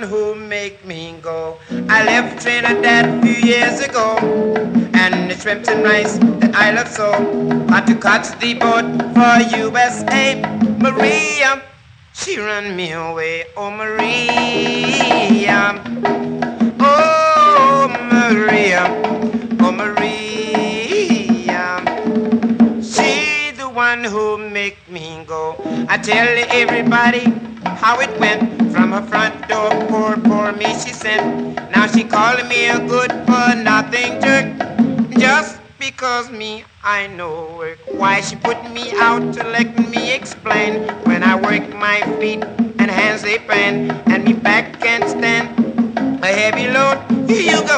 one who make me go. I left Trinidad a few years ago, and the shrimps and rice that I love so. Had to catch the boat for USA. Maria, she run me away. Oh Maria, oh Maria, oh Maria. She the one who make me go. I tell everybody how it went. From her front door, poor me she sent. Now she calling me a good for nothing jerk. Just because me, I know work. Why she put me out to let me explain. When I work my feet and hands they pain, and me back can't stand a heavy load. Here you go.